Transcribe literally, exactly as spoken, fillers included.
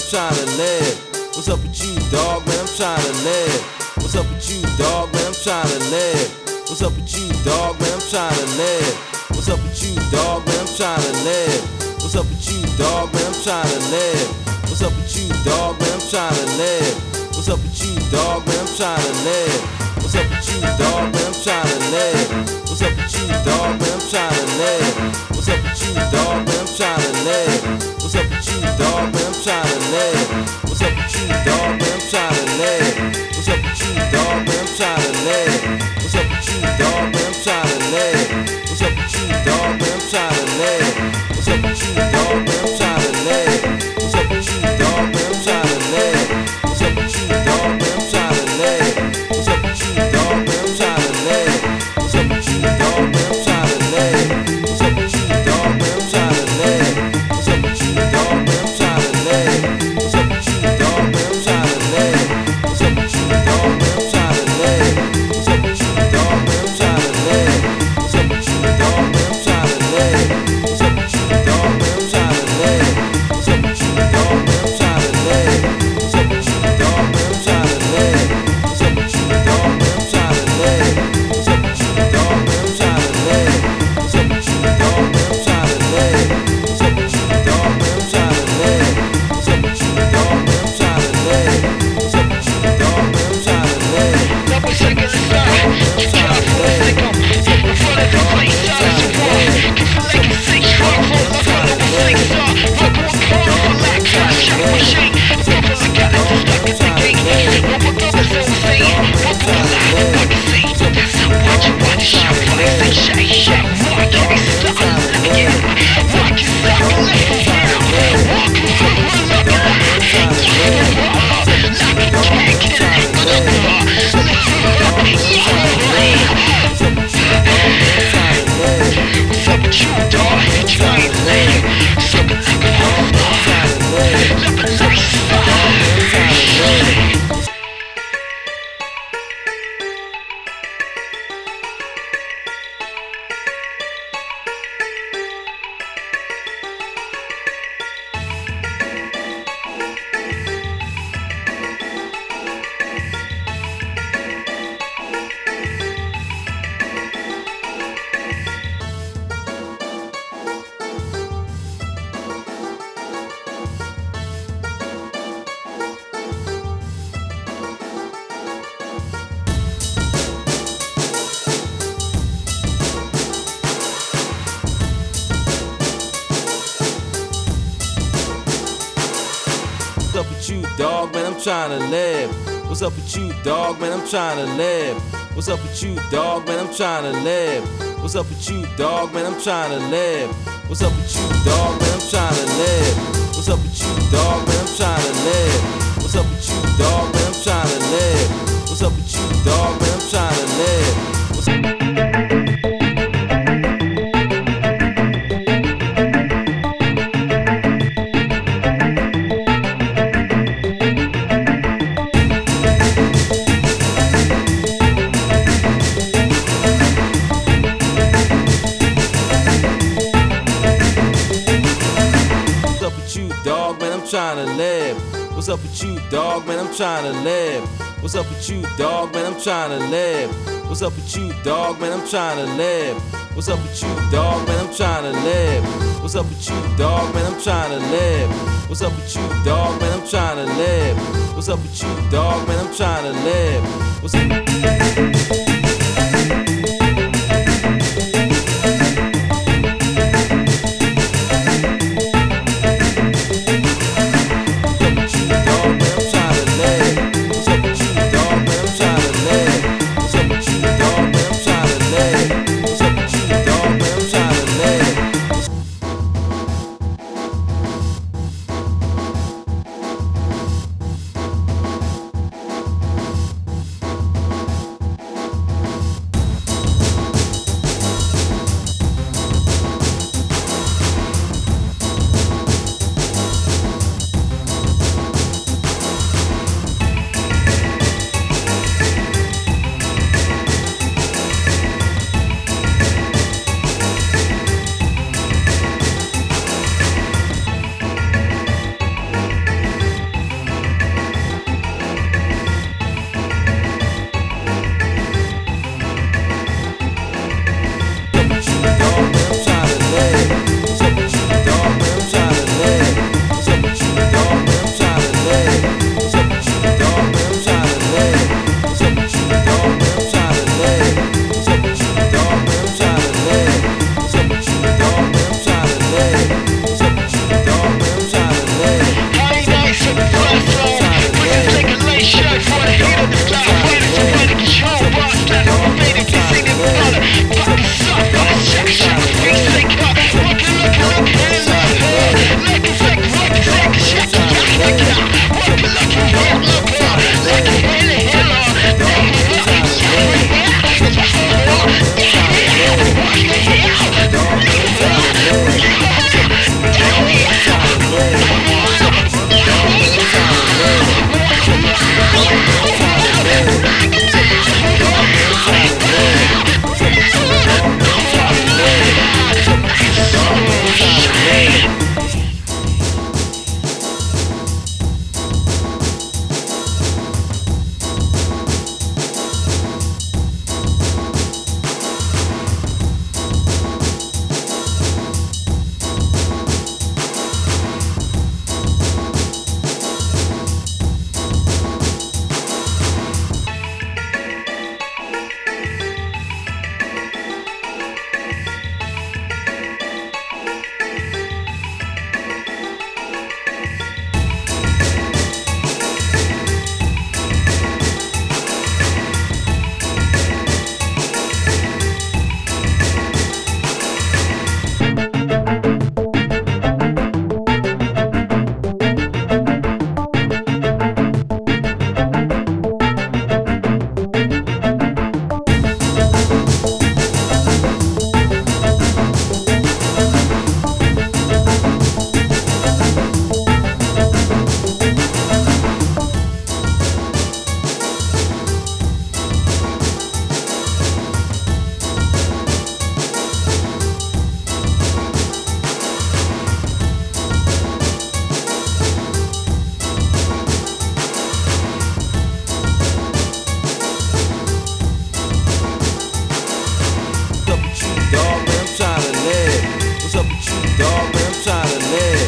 trying to live. What's up with you, dog, man, I'm trying to live. What's up with you, dog, man, I'm trying to live. What's up with you, dog, man, I'm trying to live. What's up with you, dog, man, I'm trying to live. What's up with you, dog, man, I'm trying to live. What's up with you, dog, man, I'm trying to live. What's up with you, dog, man, I'm trying to live. What's up with you, dog, man, I'm trying to live. What's up with you, dog, man, I'm trying to live. What's up with you, dog, man, I'm trying to live. What's up with you, dog, man, I'm trying to live. What's up with you, dog, man, I'm trying to live. What's up with you, dog, man, I'm trying to live. What's up with you, dog, man, I'm trying to live. What's up with you, dog, man, I'm trying to live. What's up with you, dog, man, I'm trying to live. What's up with you, dog, man, I'm trying to live. What's up with you, dog, man, I'm trying to live. What's up with you, dog, man, I'm trying to live. What's up with you, dog, man, I'm trying to live. What's up with you, dog, man, I'm trying to live. What's up with you, dog, man, I'm trying to live. What's up with you, dog, man, I'm trying to live. What's up with you, dog, man, I'm trying to live. What's up with you, dog, man, I'm trying to live. What's up with you, dog, man, I'm trying to live. What's up with you, dog, man, I'm trying to live. What's up with you, dog, man, I'm trying to live. What's up with you, dog, man, I'm trying to live. What's up with you, dog, man, I'm trying to live. What's up with you, dog, man, I'm trying to live. What's up with you, dog, man, I'm trying to live. What's up with you, dog, man, I'm trying to live. What's up with you, dog, man, I'm trying to live. What's up with you, dog, man, I'm trying to live. Double second start, you try for a second. In front of the place, silence of war. Keep for legacy, strong for the follow a six star. Rock on corner for like flash, shot with shake. Couple of guys stuck at the gate. What my brothers always say, walk on the line, I can see. That's how watch you watch the shot fly, say shake, shake. Rock it, start like it. Rock it, start like it. Walk it, look at that. Like a cat, get it, go to the bar. What's up with you, dog? You trying to live? Something like a home. Live a lifestyle. What's up with you, dog, man, I'm trying to live. What's up with you, dog, man, I'm trying to live. What's up with you, dog, man, I'm trying to live. What's up with you, dog, man, I'm trying to live. What's up with you, dog, man, I'm trying to live. What's up with you, dog, man, I'm trying to live. What's up with you, dog, man, I'm trying to live. What's up with you, dog, man, I'm trying to live. What's up dog, man, I'm trying to live. What's up with you, dog, man, I'm trying to live. What's up with you, dog, man, I'm trying to live. What's up with you, dog, man, I'm trying to live. What's up with you, dog, man, I'm trying to live. What's up with you, dog, man, I'm trying to live. What's up with you, dog, man, I'm trying to live. What's up with you, dog, man, I'm trying to live. What's up? dog, man? I'm trying to live.